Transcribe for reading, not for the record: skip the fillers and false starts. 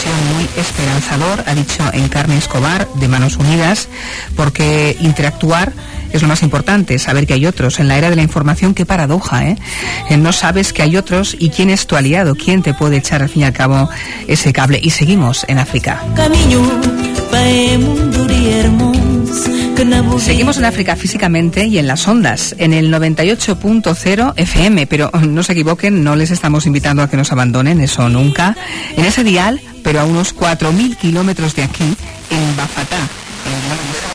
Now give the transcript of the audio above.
reflexión muy esperanzador, ha dicho Encarni Escobar, de Manos Unidas, porque interactuar es lo más importante, saber que hay otros. En la era de la información, qué paradoja, ¿eh? No sabes que hay otros y quién es tu aliado, quién te puede echar al fin y al cabo ese cable. Y seguimos en África. Seguimos en África físicamente y en las ondas, en el 98.0 FM, pero no se equivoquen, no les estamos invitando a que nos abandonen, eso nunca. En ese dial, pero a unos 4.000 kilómetros de aquí, en Bafatá,